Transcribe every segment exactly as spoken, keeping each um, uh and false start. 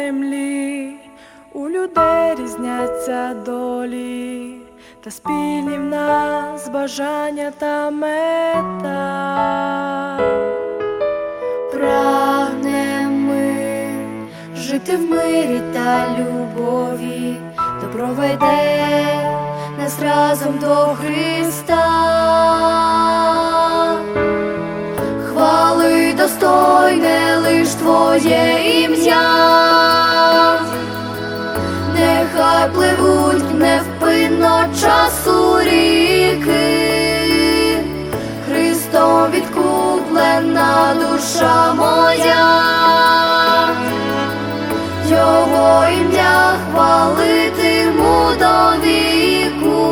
землі, у людей різняться долі, та спільні в нас бажання та мета. Прагнем ми жити в мирі та любові, добро веде нас разом до Христа. Хвали достойне лиш Твоє ім'я, нехай пливуть невпинно часу ріки, Христом відкуплена душа моя, Його ім'я хвалитиму до віку.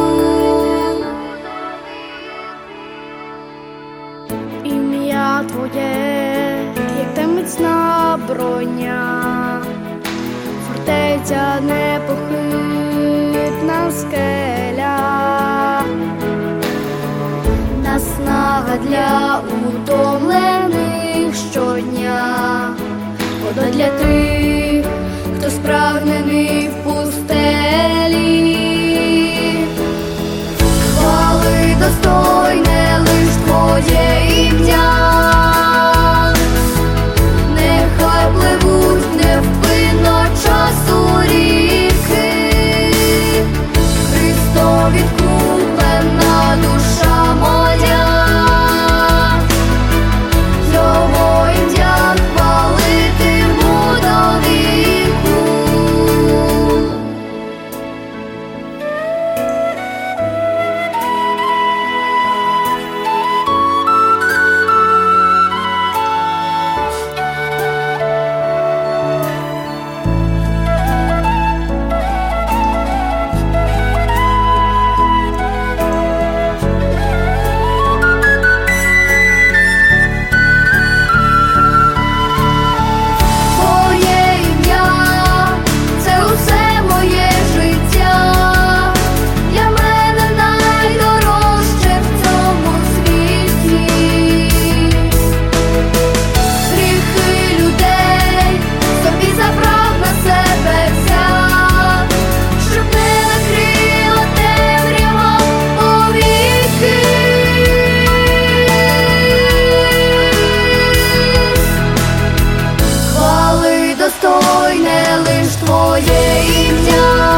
Ім'я Твоє, як та міцна броня, фортеця непохитна скеля, Наснага для утомлених щодня, вода для тих, хто спрагнений в пустелі. Хвали достойне лиш Твоє ім'я, нехай пливуть невпинно часу ріки, Христом відкуплена душа моя, Його ім'я хвалитиму до віку. Достойне лиш Твоє ім'я.